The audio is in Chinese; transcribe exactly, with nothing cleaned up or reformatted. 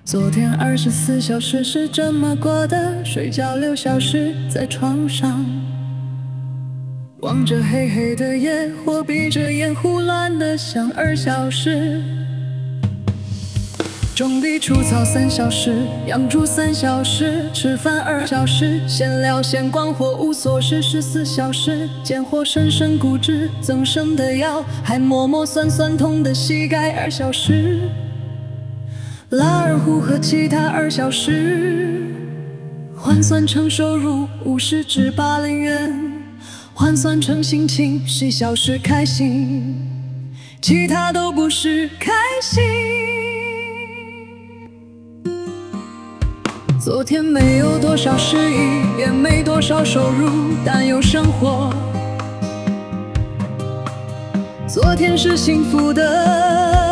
昨天二十四小时是这么过的，睡觉六小时在床上，望着黑黑的夜，或闭着眼胡乱的想二小时。种地除草三小时，养猪三小时，吃饭二小时，闲聊闲逛或无所事十四小时，见或深深骨质增生的药，还摸摸酸酸痛的膝盖二小时，拉二胡和吉他二小时，换算成收入五十至八零元，换算成心情十小时开心，其他都不是开心。昨天没有多少诗意，也没多少收入，但有生活。昨天是幸福的，